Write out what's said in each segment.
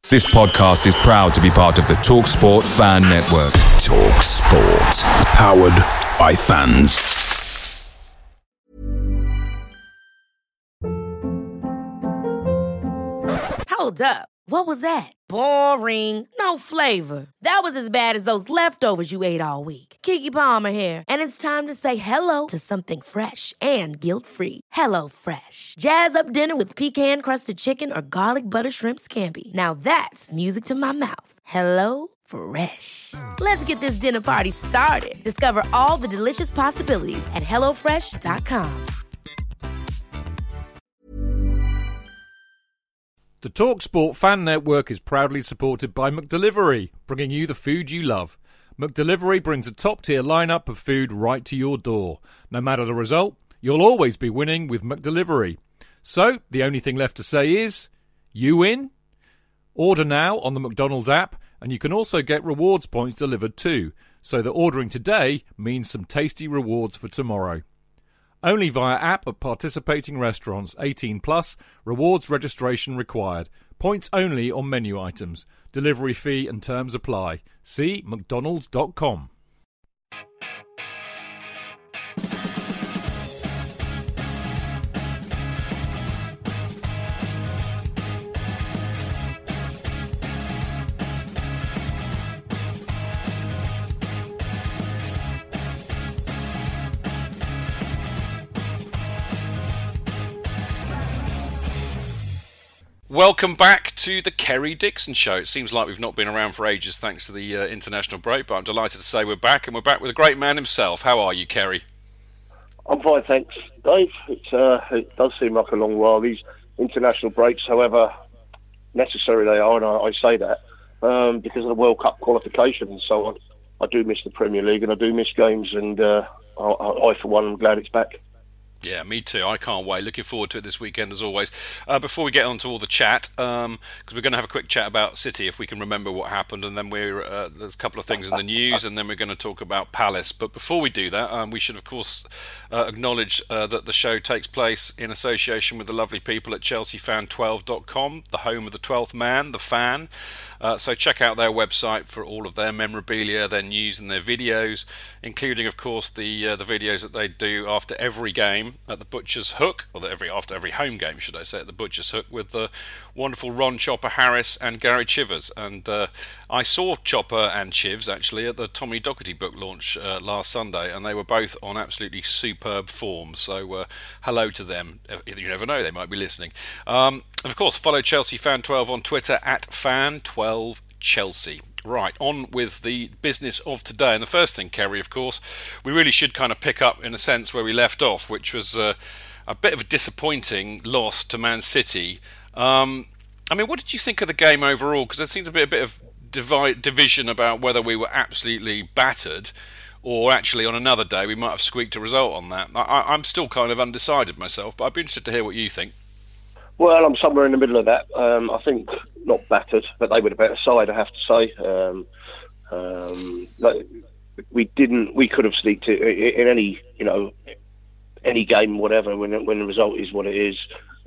This podcast is proud to be part of the TalkSport Fan Network. TalkSport. Powered by fans. Hold up. What was that? Boring. No flavor. That was as bad as those leftovers you ate all week. Keke Palmer here. And it's time to say hello to something fresh and guilt-free. Hello Fresh. Jazz up dinner with pecan-crusted chicken or garlic butter shrimp scampi. Now that's music to my mouth. Hello Fresh. Let's get this dinner party started. Discover all the delicious possibilities at hellofresh.com. The TalkSport Fan Network is proudly supported by McDelivery, bringing you the food you love. McDelivery brings a top-tier lineup of food right to your door. No matter the result, you'll always be winning with McDelivery. So, the only thing left to say is, you win? Order now on the McDonald's app, and you can also get rewards points delivered too, so that ordering today means some tasty rewards for tomorrow. Only via app at participating restaurants. 18 plus. Rewards registration required. Points only on menu items. Delivery fee and terms apply. See mcdonalds.com. Welcome back to the Kerry Dixon Show. It seems like we've not been around for ages thanks to the international break, but I'm delighted to say we're back, and we're back with a great man himself. How are you, Kerry? I'm fine, thanks, Dave. It does seem like a long while, these international breaks, however necessary they are, and I say that because of the World Cup qualification and so on. I do miss the Premier League and I do miss games, and I for one, am glad it's back. Yeah, me too. I can't wait. Looking forward to it this weekend, as always. Before we get on to all the chat, because we're going to have a quick chat about City, if we can remember what happened, and then there's a couple of things in the news, and then we're going to talk about Palace. But before we do that, we should, of course, acknowledge that the show takes place in association with the lovely people at ChelseaFan12.com, the home of the 12th man, the Fan. So check out their website for all of their memorabilia, their news and their videos, including, of course, the videos that they do after every game at the Butcher's Hook, or after every home game, should I say, at the Butcher's Hook, with the wonderful Ron Chopper Harris and Gary Chivers. And I saw Chopper and Chivs, actually, at the Tommy Docherty book launch last Sunday, and they were both on absolutely superb form. So hello to them. You never know, they might be listening. And of course, follow Chelsea Fan 12 on Twitter at Fan12Chelsea. Right, on with the business of today. And the first thing, Kerry, of course, we really should kind of pick up, in a sense, where we left off, which was a bit of a disappointing loss to Man City. I mean, what did you think of the game overall? Because there seemed to be a bit of division about whether we were absolutely battered, or actually on another day we might have squeaked a result on that. I'm still kind of undecided myself, but I'd be interested to hear what you think. Well, I'm somewhere in the middle of that. I think not battered, but they were the better side, I have to say. We could have sneaked it in any game, whatever. When the result is what it is,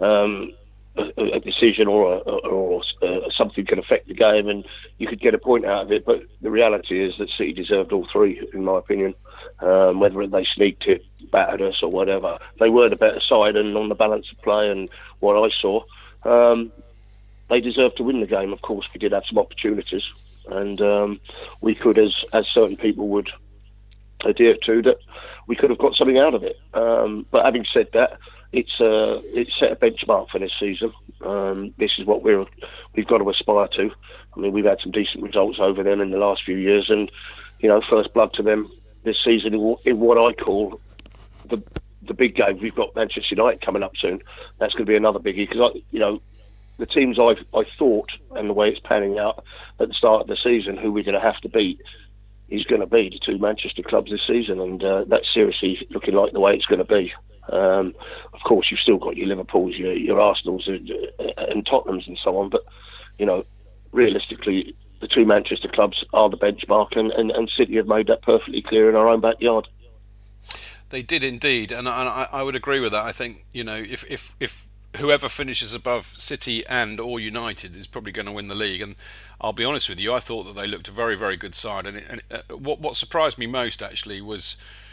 a decision or something can affect the game, and you could get a point out of it. But the reality is that City deserved all three, in my opinion. Whether they sneaked it, battered us, or whatever, they were the better side, and on the balance of play and what I saw, they deserved to win the game. Of course, we did have some opportunities, and we could, as certain people would adhere to, that we could have got something out of it. But having said that, it's set a benchmark for this season. This is what we've got to aspire to. I mean, we've had some decent results over them in the last few years, and first blood to them this season in what I call the big game. We've got Manchester United coming up soon. That's going to be another biggie, because the teams I thought, and the way it's panning out at the start of the season, who we're going to have to beat is going to be the two Manchester clubs this season, and that's seriously looking like the way it's going to be. Of course, you've still got your Liverpools, your Arsenals, and Tottenhams, and so on. But realistically, the two Manchester clubs are the benchmark, and City have made that perfectly clear in our own backyard. They did indeed, and I would agree with that. I think if whoever finishes above City and or United is probably going to win the league. And I'll be honest with you, I thought that they looked a very, very good side. And what surprised me most actually was,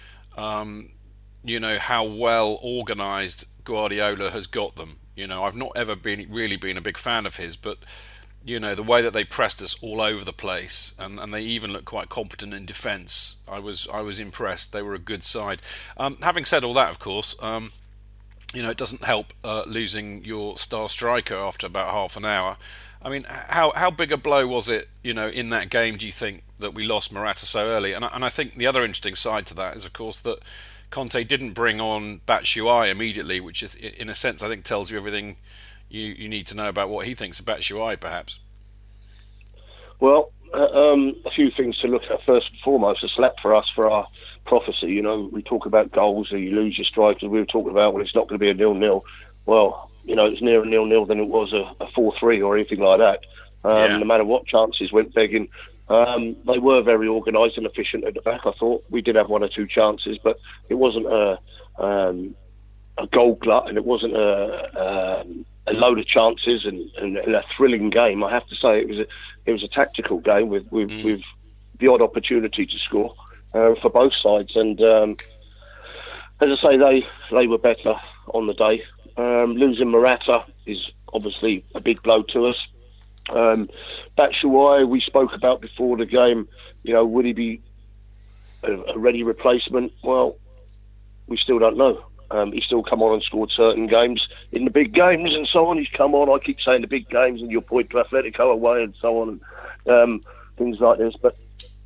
how well organised Guardiola has got them. I've not ever really been a big fan of his, but the way that they pressed us all over the place, and they even looked quite competent in defence. I was impressed. They were a good side. Having said all that, of course, it doesn't help losing your star striker after about half an hour. I mean, how big a blow was it, in that game, do you think, that we lost Morata so early? And I think the other interesting side to that is, of course, that Conte didn't bring on Batshuayi immediately, which is, in a sense, I think tells you everything you need to know about what he thinks of Batshuayi, perhaps. Well, a few things to look at. First and foremost, a slap for us for our prophecy. We talk about goals, you lose your strikers. We were talking about, well, it's not going to be a 0-0. Well, it's nearer 0-0 than it was a 4-3 or anything like that. No matter what chances went begging. They were very organised and efficient at the back, I thought. We did have one or two chances, but it wasn't a goal glut, and it wasn't a load of chances and a thrilling game. I have to say it was a tactical game with the odd opportunity to score for both sides. And as I say, they were better on the day. Losing Morata is obviously a big blow to us. Batshuayi, we spoke about before the game. Would he be a ready replacement? Well, we still don't know. He's still come on and scored certain games in the big games and so on. He's come on. I keep saying the big games, and you'll point to Atletico away and so on, and things like this. But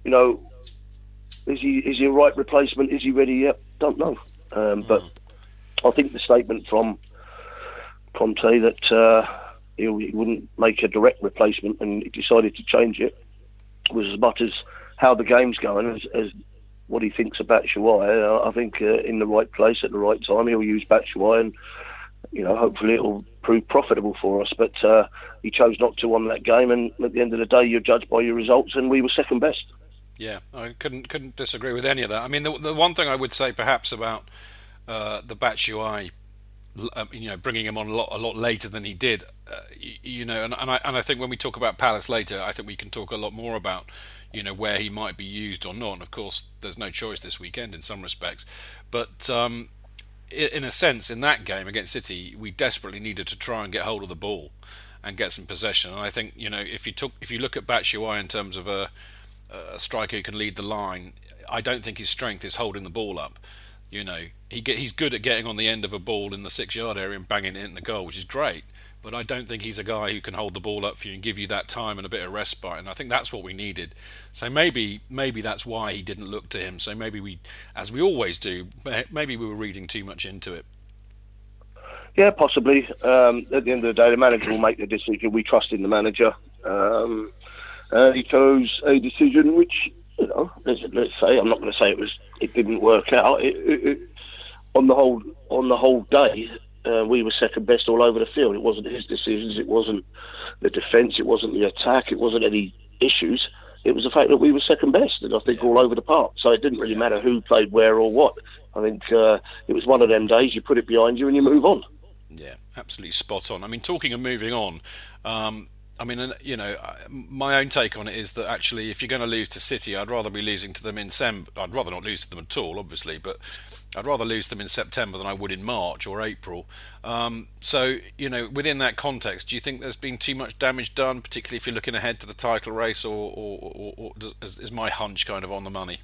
is he a right replacement? Is he ready yet? Don't know. But I think the statement from Conte that he wouldn't make a direct replacement and he decided to change it was as much as how the game's going as what he thinks about Batshuayi. I think in the right place at the right time he'll use Batshuayi, and hopefully it'll prove profitable for us. But he chose not to on that game, and at the end of the day you're judged by your results, and we were second best. Yeah, I couldn't disagree with any of that. I mean, the one thing I would say perhaps about the Batshuayi, bringing him on a lot later than he did, and I think when we talk about Palace later, I think we can talk a lot more about where he might be used or not. And of course, there's no choice this weekend in some respects, but in a sense, in that game against City, we desperately needed to try and get hold of the ball and get some possession. And I think if you look at Batshuayi in terms of a striker who can lead the line, I don't think his strength is holding the ball up. He's good at getting on the end of a ball in the 6-yard area and banging it in the goal, which is great. But I don't think he's a guy who can hold the ball up for you and give you that time and a bit of respite. And I think that's what we needed. So maybe that's why he didn't look to him. So maybe we, as we always do, maybe we were reading too much into it. Yeah, possibly. At the end of the day, the manager will make the decision. We trust in the manager. He chose a decision which, let's say, I'm not going to say it didn't work out. On the whole day, we were second best all over the field. It wasn't his decisions. It wasn't the defence. It wasn't the attack. It wasn't any issues. It was the fact that we were second best, and I think all over the park. So it didn't really matter who played where or what. I think it was one of them days. You put it behind you and you move on. Yeah, absolutely spot on. I mean, talking of moving on, my own take on it is that actually, if you're going to lose to City, I'd rather be losing to them in I'd rather not lose to them at all, obviously, but I'd rather lose them in September than I would in March or April. So, within that context, do you think there's been too much damage done, particularly if you're looking ahead to the title race, or is my hunch kind of on the money?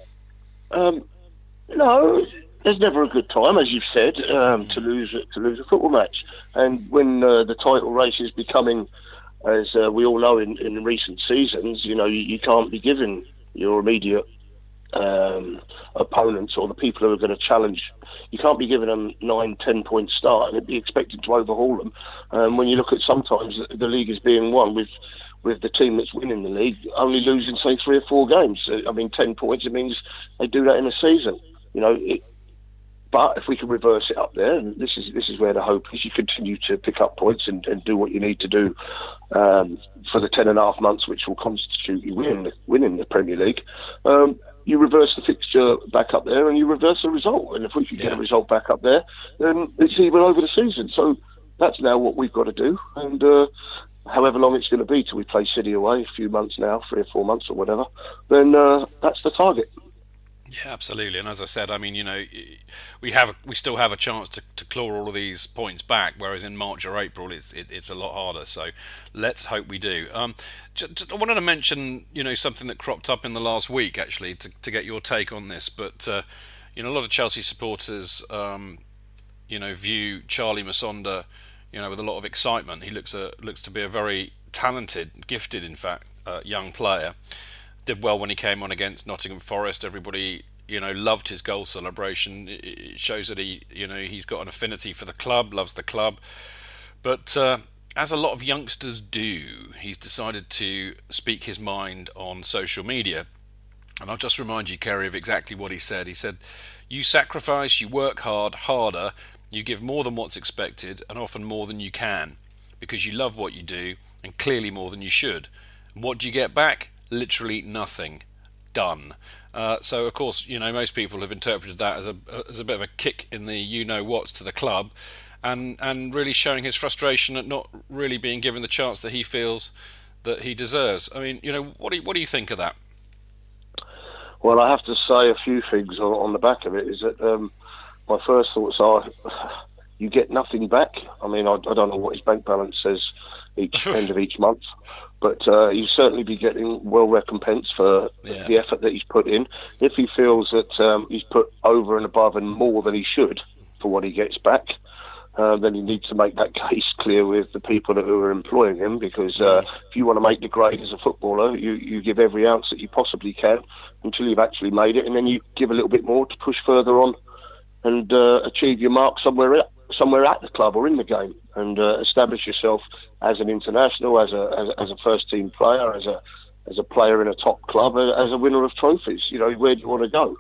No, there's never a good time, as you've said, to lose a football match. And when the title race is becoming, as we all know in recent seasons, you can't be giving your immediate opponents or the people who are going to challenge, you can't be giving them 9-10 point start and be expected to overhaul them. When you look at sometimes the league is being won with the team that's winning the league only losing, say, 3 or 4 games. 10 points, it means they do that in a season. But if we can reverse it up there, and this is where the hope is, you continue to pick up points and do what you need to do for the 10.5 months, which will constitute you winning the Premier League. You reverse the fixture back up there, and you reverse the result. And if we can get a result back up there, then it's even over the season. So that's now what we've got to do. And however long it's going to be till we play City away, a few months now, 3 or 4 months or whatever, then that's the target. Yeah, absolutely. And as I said, I mean, we still have a chance to claw all of these points back, whereas in March or April it's a lot harder. So let's hope we do. I wanted to mention, something that cropped up in the last week, actually, to get your take on this. But a lot of Chelsea supporters, view Charlie Musonda, with a lot of excitement. He looks to be a very talented, gifted, in fact, young player. Did well when he came on against Nottingham Forest. Everybody, loved his goal celebration. It shows that he's got an affinity for the club, loves the club. But as a lot of youngsters do, he's decided to speak his mind on social media. And I'll just remind you, Kerry, of exactly what he said. He said, "You sacrifice, you work hard, harder, you give more than what's expected, and often more than you can, because you love what you do, and clearly more than you should. And what do you get back? Literally nothing. Done." So of course, most people have interpreted that as a bit of a kick in the what to the club, and really showing his frustration at not really being given the chance that he feels that he deserves. I mean, what do you think of that? Well, I have to say a few things on the back of it. Is that my first thoughts are, you get nothing back. I mean, I don't know what his bank balance says each end of each month, but he'll certainly be getting well recompensed for the effort that he's put in. If he feels that he's put over and above and more than he should for what he gets back, then he needs to make that case clear with the people who are employing him, because if you want to make the grade as a footballer, you give every ounce that you possibly can until you've actually made it, and then you give a little bit more to push further on and achieve your mark somewhere at the club or in the game, and establish yourself as an international, as a first team player, as a player in a top club, as a winner of trophies. Where do you want to go?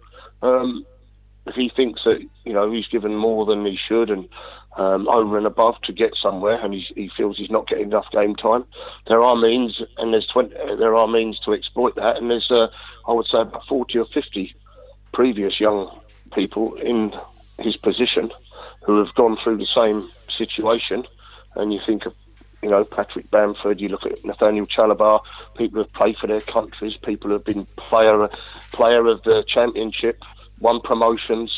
If he thinks that he's given more than he should and over and above to get somewhere, and he feels he's not getting enough game time, there are means, and there are means to exploit that. And there's I would say about 40 or 50 previous young people in his position who have gone through the same situation. And you think of Patrick Bamford, you look at Nathaniel Chalabar, people who have played for their countries, people who have been player of the championship, won promotions.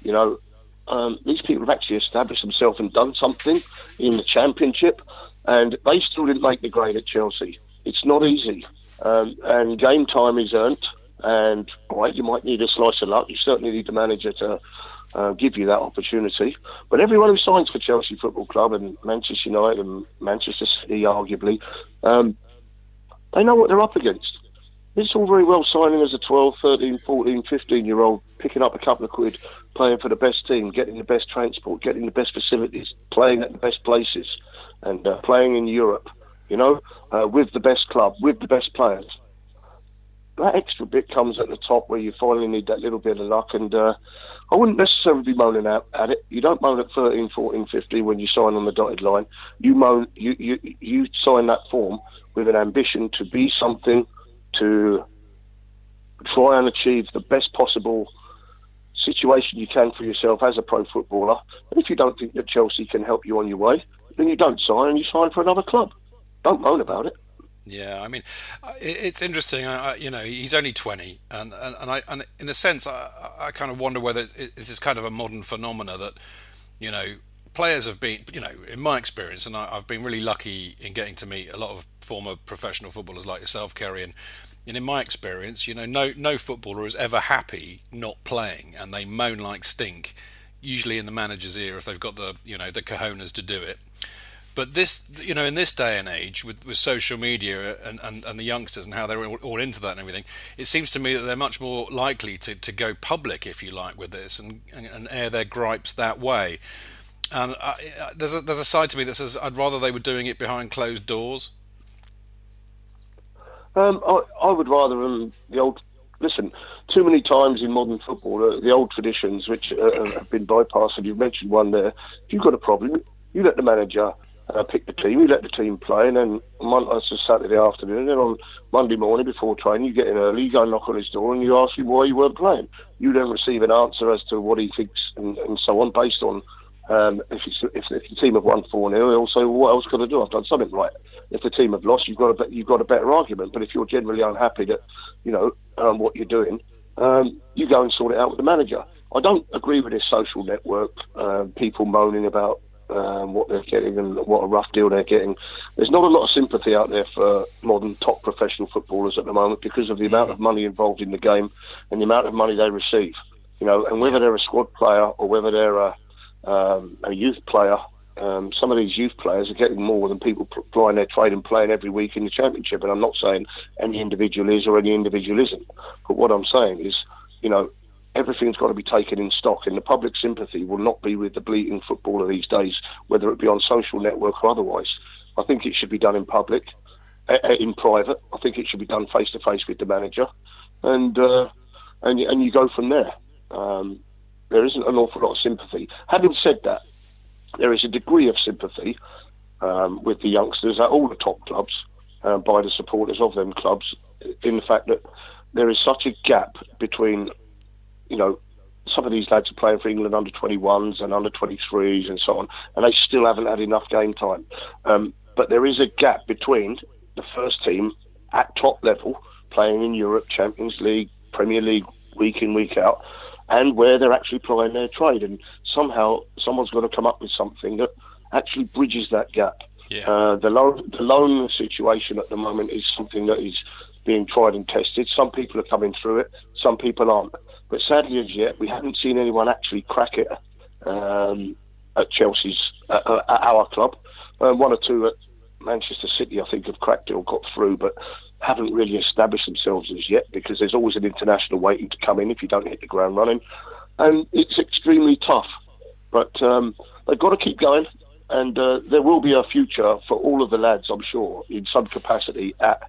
These people have actually established themselves and done something in the championship, and they still didn't make the grade at Chelsea. It's not easy, and game time is earned, and you might need a slice of luck. You certainly need the manager to give you that opportunity. But everyone who signs for Chelsea Football Club and Manchester United and Manchester City, arguably, they know what they're up against. It's all very well signing as a 12, 13, 14, 15-year-old, picking up a couple of quid, playing for the best team, getting the best transport, getting the best facilities, playing at the best places, and playing in Europe, with the best club, with the best players. That extra bit comes at the top where you finally need that little bit of luck, and I wouldn't necessarily be moaning out at it. You don't moan at 13, 14, 15 when you sign on the dotted line. You sign that form with an ambition to be something, to try and achieve the best possible situation you can for yourself as a pro footballer. And if you don't think that Chelsea can help you on your way, then you don't sign, and you sign for another club. Don't moan about it. Yeah, I mean, it's interesting. He's only 20, and in a sense, I kind of wonder whether this is kind of a modern phenomena that, players have been, in my experience, and I've been really lucky in getting to meet a lot of former professional footballers like yourself, Kerry, and in my experience, no footballer is ever happy not playing, and they moan like stink, usually in the manager's ear if they've got the cojones to do it. But this, in this day and age, with social media and the youngsters and how they're all into that and everything, it seems to me that they're much more likely to go public, if you like, with this and air their gripes that way. And there's a side to me that says I'd rather they were doing it behind closed doors. I would rather the old... Listen, too many times in modern football, the old traditions which have been bypassed, and you've mentioned one there, if you've got a problem, you let the manager pick the team, you let the team play, and then it's a Saturday afternoon, and then on Monday morning before training, you get in early, you go and knock on his door, and you ask him why you weren't playing. You don't receive an answer as to what he thinks and so on, based on If the team have won 4-0, they'll say, well, what else could I do? I've done something right. If the team have lost, you've got a better argument. But if you're generally unhappy that, what you're doing, you go and sort it out with the manager. I don't agree with this social network, people moaning about what they're getting and what a rough deal they're getting. There's not a lot of sympathy out there for modern top professional footballers at the moment because of the amount of money involved in the game and the amount of money they receive. And whether they're a squad player or whether they're a youth player, some of these youth players are getting more than people plying their trade and playing every week in the Championship. And I'm not saying any individual is or any individual isn't. But what I'm saying is, everything's got to be taken in stock, and the public sympathy will not be with the bleating footballer these days, whether it be on social network or otherwise. I think it should be done in public, in private. I think it should be done face to face with the manager, and you go from there. There isn't an awful lot of sympathy. Having said that, there is a degree of sympathy with the youngsters at all the top clubs by the supporters of them clubs, in the fact that there is such a gap between, some of these lads are playing for England under 21s and under 23s and so on, and they still haven't had enough game time. But there is a gap between the first team at top level, playing in Europe, Champions League, Premier League, week in, week out, and where they're actually plying their trade. And somehow someone's got to come up with something that actually bridges that gap. Yeah. The loan situation at the moment is something that is being tried and tested. Some people are coming through it, some people aren't. But sadly, as yet, we haven't seen anyone actually crack it at Chelsea's, at our club. One or two at Manchester City, I think, have cracked it or got through, but haven't really established themselves as yet, because there's always an international waiting to come in if you don't hit the ground running. And it's extremely tough. But they've got to keep going, and there will be a future for all of the lads, I'm sure, in some capacity at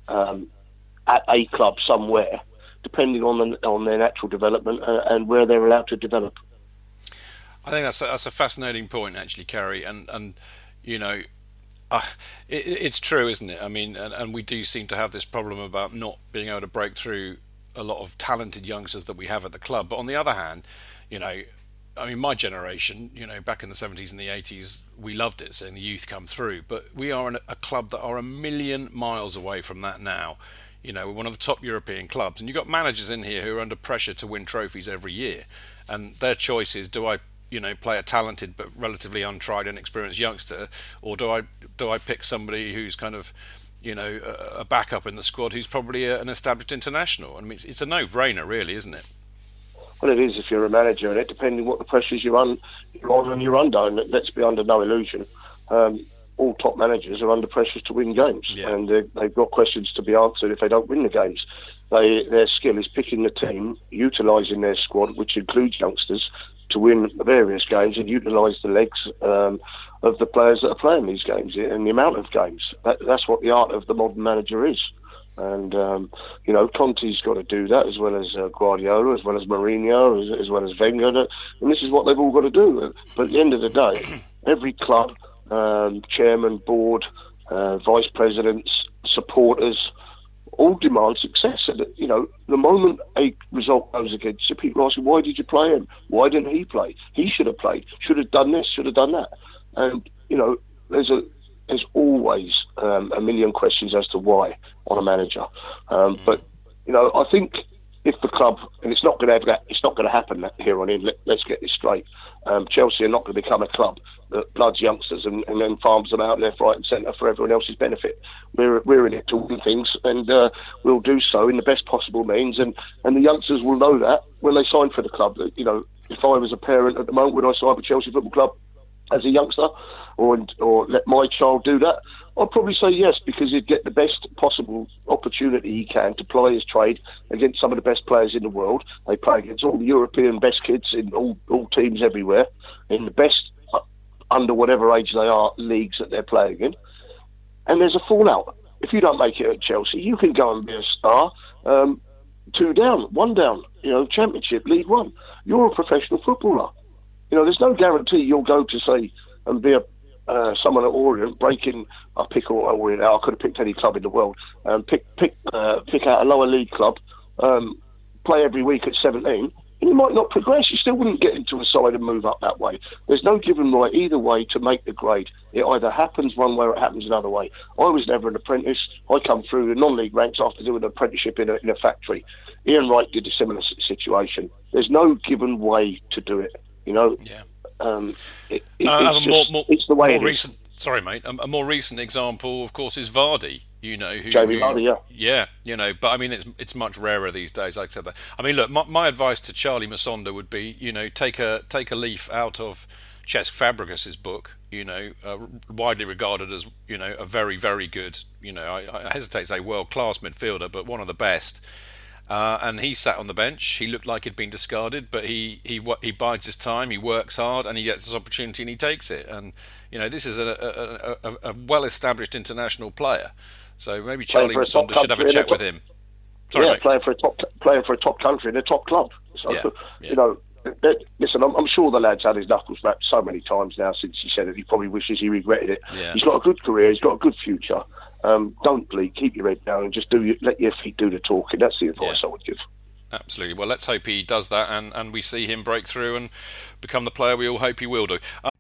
a club somewhere, depending on their natural development and where they're allowed to develop. I think that's a fascinating point, actually, Kerry, and it's true, isn't it? I mean, and we do seem to have this problem about not being able to break through a lot of talented youngsters that we have at the club. But on the other hand, my generation, back in the 70s and the 80s, we loved it, seeing the youth come through. But we are a club that are a million miles away from that now. We're one of the top European clubs, and you've got managers in here who are under pressure to win trophies every year. And their choice is, do I play a talented but relatively untried and inexperienced youngster, or do I pick somebody who's kind of, a backup in the squad who's probably an established international? I mean, it's a no-brainer, really, isn't it? Well, it is if you're a manager, and it depending what the pressures you're on and you're under. And let's be under no illusion. All top managers are under pressures to win games, and they've got questions to be answered if they don't win the games. Their skill is picking the team, utilising their squad, which includes youngsters, to win various games and utilise the legs of the players that are playing these games and the amount of games. That's what the art of the modern manager is. And, Conte's got to do that, as well as Guardiola, as well as Mourinho, as well as Wenger. And this is what they've all got to do. But at the end of the day, every club, chairman, board, vice presidents, supporters, all demand success. And, the moment a result goes against you, people are asking, why did you play him? Why didn't he play? He should have played. Should have done this, should have done that. And, there's always a million questions as to why on a manager. But, I think if the club, and it's not going to happen here on in, let's get this straight. Chelsea are not going to become a club that bloods youngsters and then farms them out left, right and centre for everyone else's benefit. We're in it to win things, and we'll do so in the best possible means, and the youngsters will know that when they sign for the club. If I was a parent at the moment, would I sign for Chelsea Football Club as a youngster, or let my child do that? I'd probably say yes, because he'd get the best possible opportunity he can to play his trade against some of the best players in the world. They play against all the European best kids in all teams everywhere, in the best, under whatever age they are, leagues that they're playing in. And there's a fallout. If you don't make it at Chelsea, you can go and be a star. 2 down, 1 down, Championship, League One. You're a professional footballer. There's no guarantee you'll go to, say, and be someone at Orient, breaking a pick or Orient out. I could have picked any club in the world, pick out a lower league club, play every week at 17. and you might not progress. You still wouldn't get into a side and move up that way. There's no given right either way to make the grade. It either happens one way or it happens another way. I was never an apprentice. I come through the non-league ranks after doing an apprenticeship in a factory. Ian Wright did a similar situation. There's no given way to do it, you know. Yeah. It's the way it is. Sorry, mate. A more recent example, of course, is Vardy. You know, Jamie Vardy, yeah. You know, but I mean, it's much rarer these days. Like I said that. I mean, look, my advice to Charlie Masonda would be, you know, take a leaf out of Cesc Fabregas's book. You know, widely regarded as, you know, a very, very good, you know, I hesitate to say world-class midfielder, but one of the best. And he sat on the bench. He looked like he'd been discarded, but he bides his time. He works hard, and he gets his opportunity, and he takes it. And you know, this is a well-established international player. So maybe Charlie Masonda should have a chat with him. Sorry, mate. playing for a top country in a top club. So, you know, listen, I'm sure the lad's had his knuckles rapped so many times now since he said it. He probably wishes he regretted it. Yeah. He's got a good career. He's got a good future. Don't bleed. Keep your head down and just let your feet do the talking. That's the advice I would give. Absolutely. Well, let's hope he does that, and we see him break through and become the player we all hope he will do.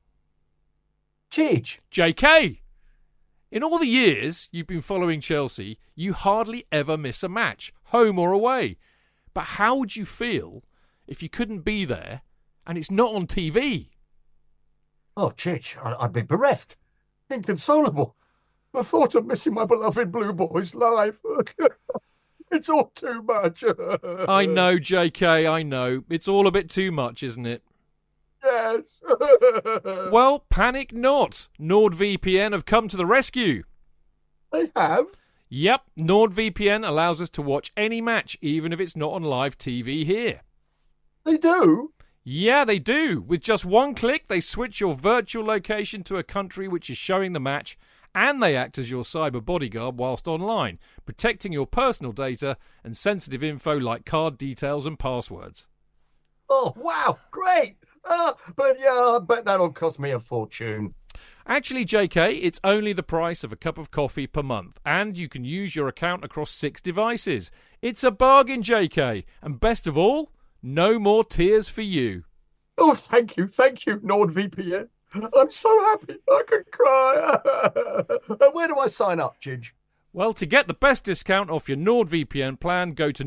Cheech. JK, in all the years you've been following Chelsea, you hardly ever miss a match, home or away. But how would you feel if you couldn't be there and it's not on TV? Oh, Cheech, I'd be bereft. Inconsolable. The thought of missing my beloved Blue Boys live. It's all too much. I know, JK, I know. It's all a bit too much, isn't it? Yes. Well, panic not. NordVPN have come to the rescue. They have? Yep, NordVPN allows us to watch any match, even if it's not on live TV here. They do? Yeah, they do. With just one click, they switch your virtual location to a country which is showing the match, and they act as your cyber bodyguard whilst online, protecting your personal data and sensitive info like card details and passwords. Oh, wow, great. But yeah, I bet that'll cost me a fortune. Actually, JK, it's only the price of a cup of coffee per month, and you can use your account across 6 devices. It's a bargain, JK, and best of all, no more tears for you. Oh, thank you, NordVPN. I'm so happy I could cry. Where do I sign up, Chidge? Well, to get the best discount off your NordVPN plan, go to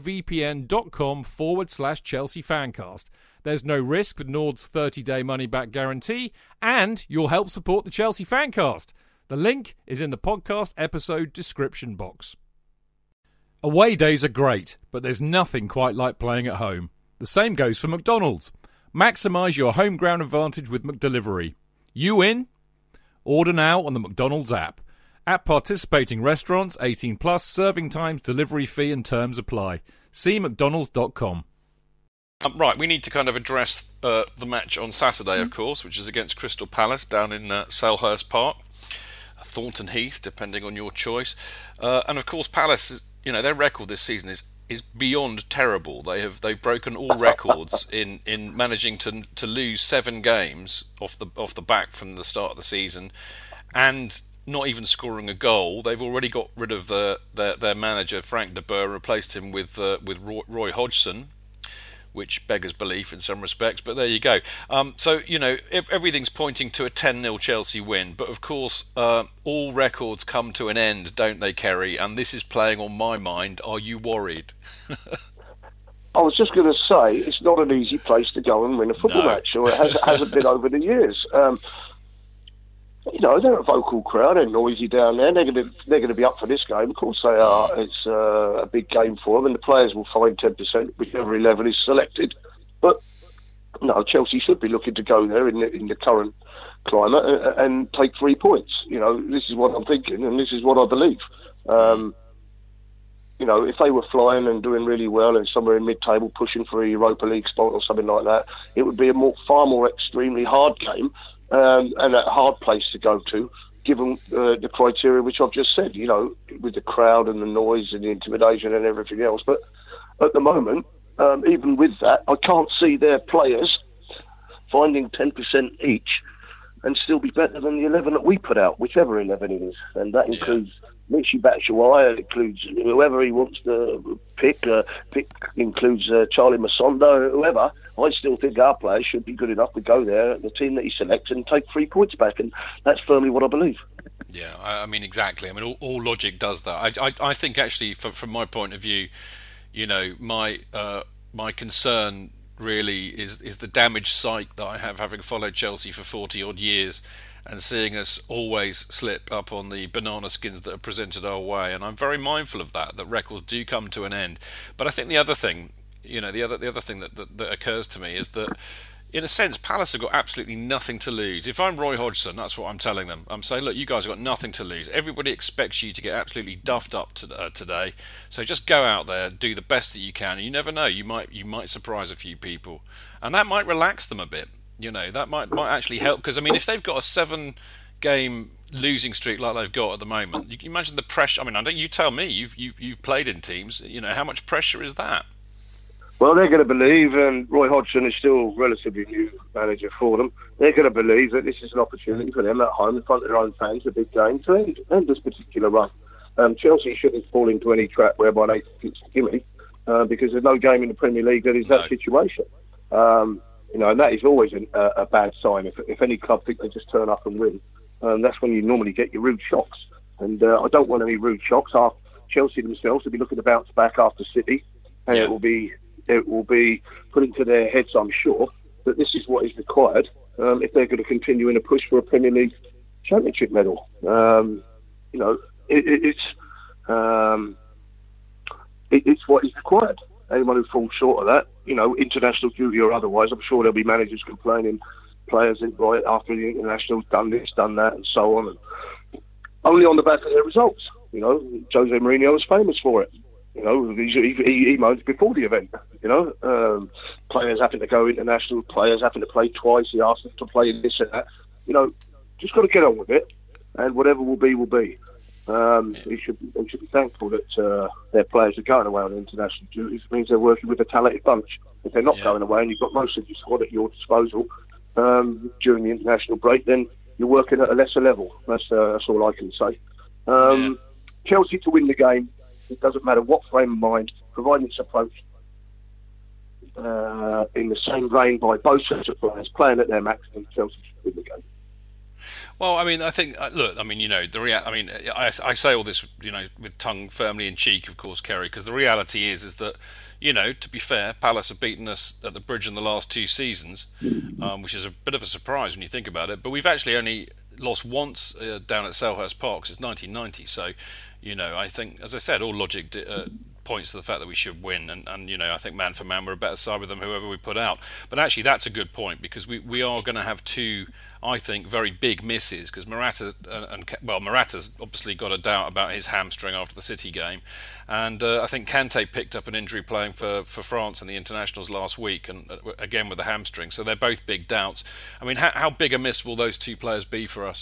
nordvpn.com/Chelsea Fancast. There's no risk with Nord's 30-day money-back guarantee, and you'll help support the Chelsea Fancast. The link is in the podcast episode description box. Away days are great, but there's nothing quite like playing at home. The same goes for McDonald's. Maximise your home ground advantage with McDelivery. You in? Order now on the McDonald's app. At participating restaurants, 18 plus, serving times, delivery fee and terms apply. See mcdonalds.com. Right, we need to kind of address the match on Saturday, of course, which is against Crystal Palace down in Selhurst Park, Thornton Heath, depending on your choice. And of course, Palace, you know, their record this season is beyond terrible. They've broken all records in managing to lose 7 games off the back from the start of the season, and not even scoring a goal. They've already got rid of their manager Frank de Boer and replaced him with Roy Hodgson, which beggars belief in some respects, but there you go. So, you know, everything's pointing to a 10-0 Chelsea win, but of course, all records come to an end, don't they, Kerry? And this is playing on my mind. Are you worried? I was just going to say, it's not an easy place to go and win a football match, or it hasn't been over the years. You know, they're a vocal crowd, they're noisy down there, they're going to be up for this game. Of course they are. It's a big game for them, and the players will find 10%, whichever 11 is selected. But, no, Chelsea should be looking to go there in the current climate and take 3 points. You know, this is what I'm thinking, and this is what I believe. You know, if they were flying and doing really well and somewhere in mid-table pushing for a Europa League spot or something like that, it would be a far more extremely hard game. And a hard place to go to, given the criteria which I've just said, you know, with the crowd and the noise and the intimidation and everything else. But at the moment, even with that, I can't see their players finding 10% each and still be better than the 11 that we put out, whichever 11 it is. And that includes Michy Batshuayi, it includes whoever he wants to pick. Includes Charlie Masondo, whoever. I still think our players should be good enough to go there, the team that he selects, and take 3 points back, and that's firmly what I believe. Yeah, I mean, exactly. I mean, all logic does that. I think actually, from my point of view, my concern really is the damaged psyche that I have, having followed Chelsea for 40 odd years and seeing us always slip up on the banana skins that are presented our way. And I'm very mindful of that records do come to an end. But I think the other thing, the other thing that occurs to me is that, in a sense, Palace have got absolutely nothing to lose. If I'm Roy Hodgson, that's what I'm telling them. I'm saying, look, you guys have got nothing to lose. Everybody expects you to get absolutely duffed up today. So just go out there, do the best that you can. And you never know, you might surprise a few people, and that might relax them a bit. That might actually help, because I mean, if they've got a 7-game losing streak like they've got at the moment, you can imagine the pressure. I mean, you tell me, you've played in teams. How much pressure is that? Well, they're going to believe, and Roy Hodgson is still relatively new manager for them, they're going to believe that this is an opportunity for them at home in front of their own fans, a big game, to end this particular run. Chelsea shouldn't fall into any trap whereby they think it's a gimme, because there's no game in the Premier League that is that situation. And that is always a bad sign. If any club think they just turn up and win, that's when you normally get your rude shocks. And I don't want any rude shocks. Chelsea themselves will be looking to bounce back after City, and it will be put into their heads, I'm sure, that this is what is required if they're going to continue in a push for a Premier League Championship medal. It's what is required. Anyone who falls short of that, international duty or otherwise, I'm sure there'll be managers complaining, players right after the international's done this, done that, and so on. And only on the back of their results. Jose Mourinho was famous for it. He moaned before the event. Players having to go international, players having to play twice. He asked them to play this and that. Just got to get on with it, and whatever will be, will be. They should be thankful that their players are going away on international duties. It means they're working with a talented bunch. If they're not going away and you've got most of your squad at your disposal during the international break, then you're working at a lesser level. That's all I can say. Chelsea to win the game, it doesn't matter what frame of mind, providing it's approached in the same vein by both sets of players, playing at their maximum, Chelsea should win the game. Well, I mean, I think, look, I mean, I say all this, with tongue firmly in cheek, of course, Kerry, because the reality is that, to be fair, Palace have beaten us at the Bridge in the last 2 seasons, which is a bit of a surprise when you think about it. But we've actually only lost once down at Selhurst Park since 1990. So, I think, as I said, all logic points to the fact that we should win, and I think man for man we're a better side with them whoever we put out. But actually that's a good point, because we are going to have 2, I think, very big misses, because Morata's obviously got a doubt about his hamstring after the City game, and I think Kante picked up an injury playing for France in the internationals last week, and again with the hamstring, so they're both big doubts. I mean, how big a miss will those 2 players be for us?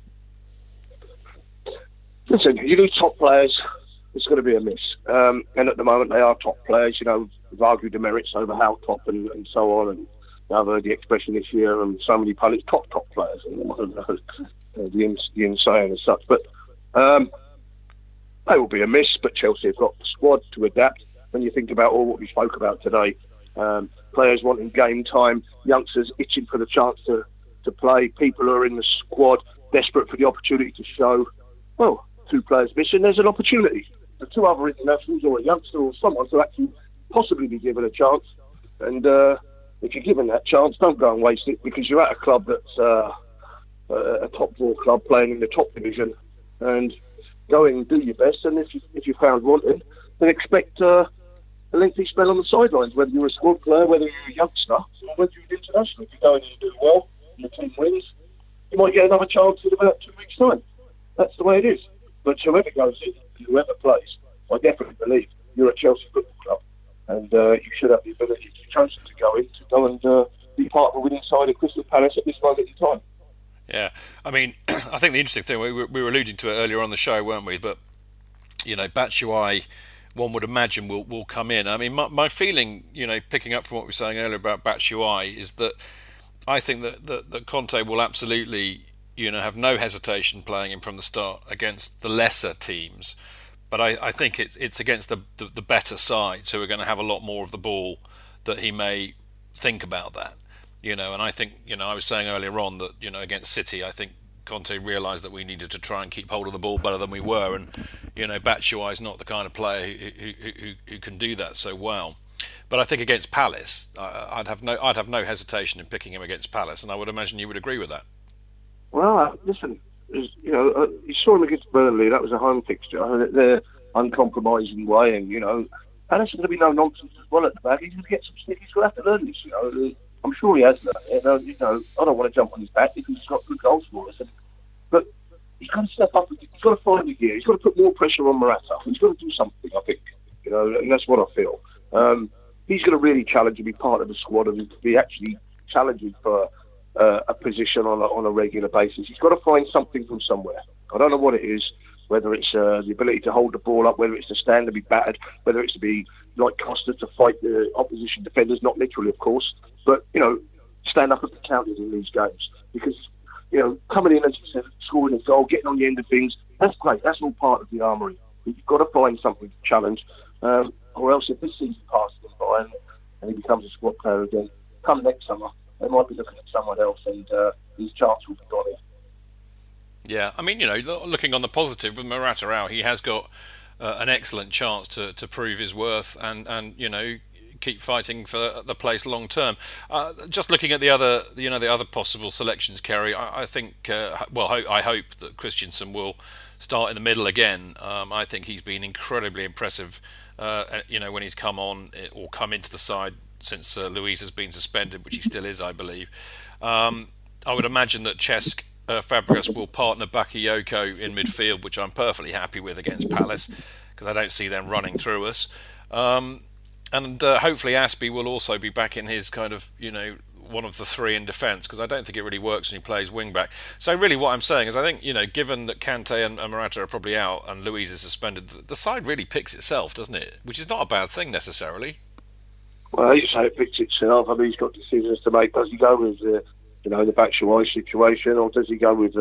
Listen, you lose top players, it's going to be a miss. And at the moment, they are top players. We've argued the merits over how top and so on. And I've heard the expression this year, and so many pundits, top players. The insane as such. But they will be a miss. But Chelsea have got the squad to adapt. When you think about all what we spoke about today, players wanting game time, youngsters itching for the chance to play, people who are in the squad desperate for the opportunity to show. Well, 2 players missing, there's an opportunity. The 2 other internationals or a youngster or someone to actually possibly be given a chance. And if you're given that chance, don't go and waste it, because you're at a club that's a top 4 club playing in the top division. And go in and do your best. And if you're found wanting, then expect a lengthy spell on the sidelines, whether you're a squad player, whether you're a youngster, or whether you're international. If you go in and do well and the team wins, you might get another chance in about 2 weeks' time. That's the way it is. But whoever goes in, whoever plays, I definitely believe you're a Chelsea Football Club, and you should have the ability, if you've chosen to go and be part of the winning side of Crystal Palace at this moment in time. Yeah, I mean, I think the interesting thing, we were alluding to it earlier on the show, weren't we? But, Batshuayi, one would imagine, will come in. I mean, my feeling, picking up from what we were saying earlier about Batshuayi, is that I think that Conte will absolutely, have no hesitation playing him from the start against the lesser teams. But I think it's against the better sides who are going to have a lot more of the ball that he may think about that. And I think, I was saying earlier on that, against City, I think Conte realised that we needed to try and keep hold of the ball better than we were. And, Batshuayi is not the kind of player who can do that so well. But I think against Palace, I'd have no hesitation in picking him against Palace, and I would imagine you would agree with that. Well, listen, you saw him against Burnley. That was a home fixture. They're uncompromising way, and Palace is going to be no nonsense as well at the back. He's going to get some stick. He's going to have to learn this. I'm sure he has learned. I don't want to jump on his back because he's got good goals for us. But he's got to step up. He's got to find the gear. He's got to put more pressure on Morata. He's got to do something, I think. And that's what I feel. He's going to really challenge and be part of the squad and be actually challenging for a position on a regular basis. He's got to find something from somewhere. I don't know what it is, whether it's the ability to hold the ball up, whether it's to stand and be battered, whether it's to be like Costa to fight the opposition defenders, not literally, of course, but, stand up at the counters in these games. Because, coming in and scoring a goal, getting on the end of things, that's great. That's all part of the armoury. But you've got to find something to challenge. Or else if this season passes him by and he becomes a squad player again, come next summer, they might be looking at someone else and his chance will be gone here. Yeah, I mean, looking on the positive with Morata out, he has got an excellent chance to prove his worth and keep fighting for the place long term. Just looking at the other possible selections, Kerry, I think, I hope that Christensen will start in the middle again. I think he's been incredibly impressive, when he's come on or come into the side since Luiz has been suspended, which he still is, I believe. I would imagine that Cesc Fabregas will partner Bakayoko in midfield, which I'm perfectly happy with against Palace, because I don't see them running through us. And hopefully Aspie will also be back in his kind of, one of the three in defence, because I don't think it really works when he plays wing-back. So really what I'm saying is I think, given that Kante and Morata are probably out and Luiz is suspended, the side really picks itself, doesn't it? Which is not a bad thing necessarily. Well, you say it picks itself. I mean, he's got decisions to make. Does he go with the Batshuayi situation, or does he go with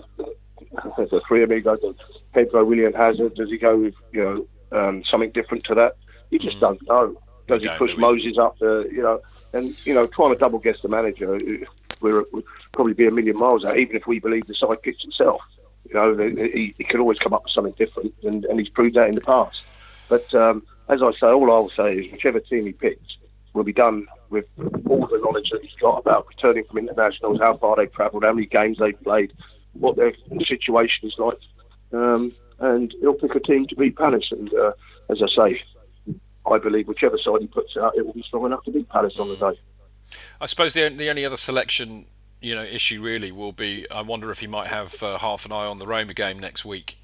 the three amigos, Pedro, William, Hazard? Does he go with something different to that? You just don't know. Does he push Moses up and trying to double guess the manager, we'd probably be a million miles out, even if we believe the side picks itself. He could always come up with something different, and he's proved that in the past. But as I say, all I'll say is whichever team he picks will be done with all the knowledge that he's got about returning from internationals, how far they've travelled, how many games they've played, what their situation is like, and he'll pick a team to beat Palace. And as I say, I believe whichever side he puts out, it will be strong enough to beat Palace on the day. I suppose the only other selection, issue really will be, I wonder if he might have half an eye on the Roma game next week.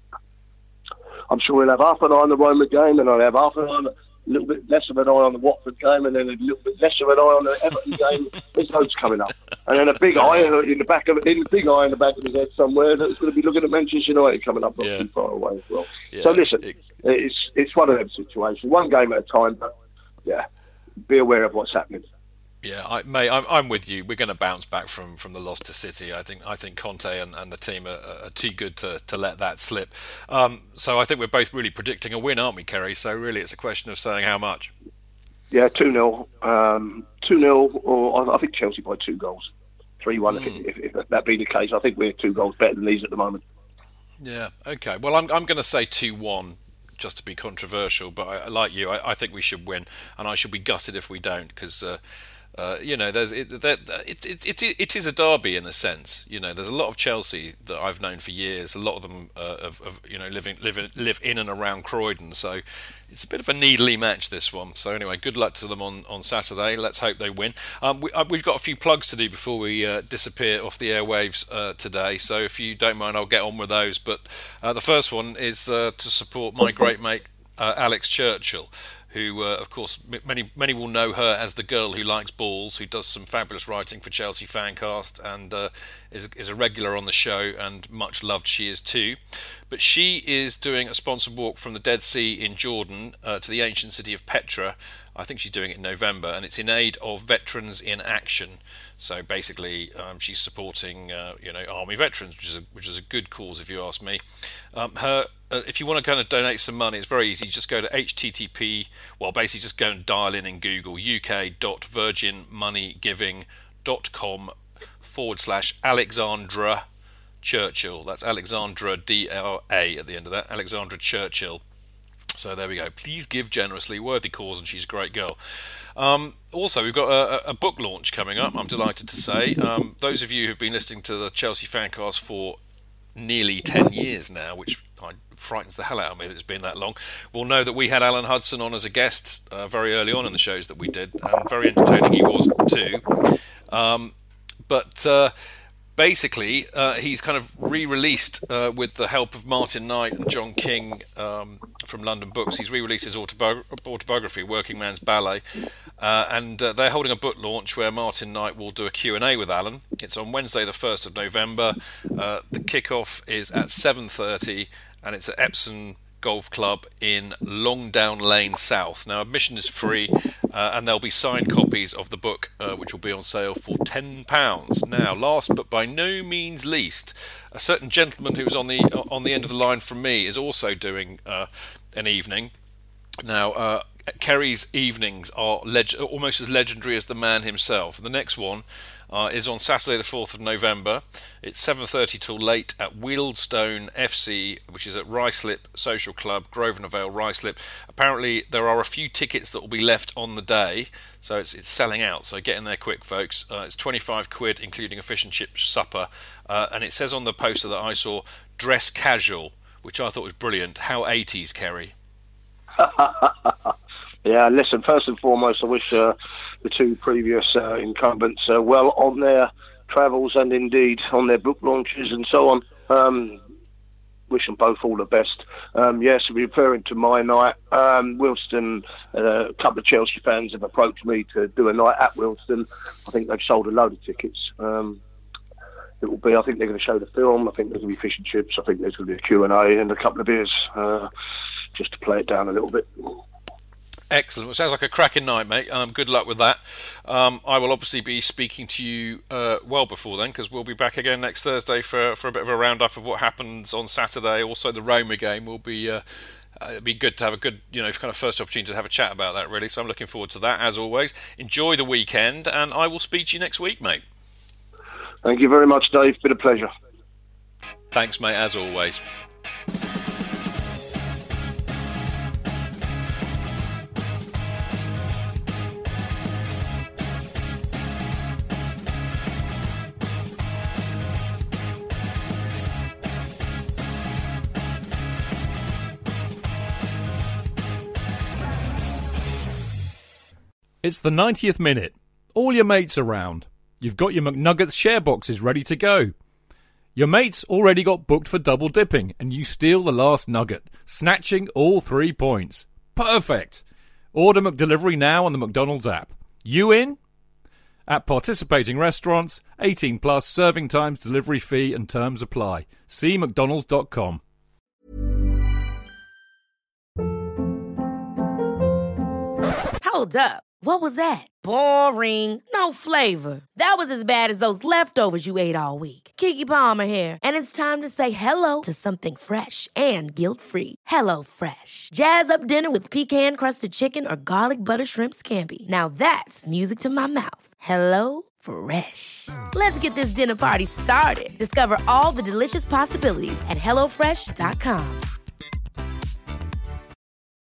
I'm sure he'll have half an eye on the Roma game, and I'll have half an eye on a little bit less of an eye on the Watford game, and then a little bit less of an eye on the Everton game. There's loads coming up, and then a big eye in the back of his head somewhere that's going to be looking at Manchester United coming up not too far away as well. Yeah. So listen, it's one of them situations, one game at a time. But be aware of what's happening. Yeah, I'm with you. We're going to bounce back from the loss to City. I think Conte and the team are too good to let that slip. So I think we're both really predicting a win, aren't we, Kerry? So really it's a question of saying how much. Yeah, 2-0. 2-0, or I think Chelsea by 2 goals. 3-1, if that be the case. I think we're 2 goals better than these at the moment. Yeah, okay. Well, I'm going to say 2-1. Just to be controversial, but like you, I think we should win, and I should be gutted if we don't, because it is a derby in a sense. There's a lot of Chelsea that I've known for years. A lot of them live in and around Croydon, so it's a bit of a needly match, this one. So anyway, good luck to them on Saturday. Let's hope they win. We've got a few plugs to do before we disappear off the airwaves today. So if you don't mind, I'll get on with those. But the first one is to support my great mate Alex Churchill, who, of course, many will know her as the girl who likes balls, who does some fabulous writing for Chelsea Fancast and is a regular on the show, and much loved she is too. But she is doing a sponsored walk from the Dead Sea in Jordan to the ancient city of Petra. I think she's doing it in November, and it's in aid of Veterans in Action. So basically, she's supporting, Army veterans, which is a good cause if you ask me. If you want to kind of donate some money, it's very easy. Just go to basically just go and dial in Google uk.virginmoneygiving.com/Alexandra Churchill. That's Alexandra D-L-A at the end of that. Alexandra Churchill. So there we go. Please give generously. Worthy cause, and she's a great girl. Also, we've got a book launch coming up, I'm delighted to say. Those of you who've been listening to the Chelsea Fancast for nearly 10 years now, which frightens the hell out of me that it's been that long, will know that we had Alan Hudson on as a guest very early on in the shows that we did, and very entertaining he was too. Basically, he's kind of re-released, with the help of Martin Knight and John King from London Books, he's re-released his autobiography, Working Man's Ballet, and they're holding a book launch where Martin Knight will do a Q&A with Alan. It's on Wednesday the 1st of November. The kick-off is at 7:30, and it's at Epsom Golf Club in Longdown Lane South. Now, admission is free, and there'll be signed copies of the book, which will be on sale for £10. Now, last but by no means least, a certain gentleman who's on the end of the line from me is also doing an evening. Now, Kerry's evenings are almost as legendary as the man himself. The next one is on Saturday the 4th of November. It's 7:30 till late at Wealdstone FC, which is at Ruislip Social Club, Grosvenor Vale, Ruislip. Apparently there are a few tickets that will be left on the day, so it's selling out, so get in there quick, folks. It's £25 including a fish and chip supper, and it says on the poster that I saw, dress casual, which I thought was brilliant. How 80s, Kerry? Yeah, listen, first and foremost, I wish the two previous incumbents well on their travels and indeed on their book launches and so on. Wish them both all the best. Yes, referring to my night, Wealdstone, a couple of Chelsea fans have approached me to do a night at Wealdstone. I think they've sold a load of tickets. It will be, I think they're going to show the film, I think there's going to be fish and chips, I think there's going to be a Q&A and a couple of beers, just to play it down a little bit. Excellent. Well, sounds like a cracking night, mate. Good luck with that. I will obviously be speaking to you well before then, because we'll be back again next Thursday for a bit of a roundup of what happens on Saturday. Also, the Roma game will be it'd be good to have a good, kind of first opportunity to have a chat about that, really. So I'm looking forward to that, as always. Enjoy the weekend, and I will speak to you next week, mate. Thank you very much, Dave. Been a pleasure. Thanks, mate, as always. It's the 90th minute. All your mates around. You've got your McNuggets share boxes ready to go. Your mates already got booked for double dipping, and you steal the last nugget, snatching all 3 points. Perfect. Order McDelivery now on the McDonald's app. You in? At participating restaurants, 18 plus, serving times, delivery fee and terms apply. See mcdonalds.com. Hold up. What was that? Boring. No flavor. That was as bad as those leftovers you ate all week. Keke Palmer here, and it's time to say hello to something fresh and guilt-free. Hello Fresh. Jazz up dinner with pecan-crusted chicken or garlic butter shrimp scampi. Now that's music to my mouth. Hello Fresh. Let's get this dinner party started. Discover all the delicious possibilities at HelloFresh.com.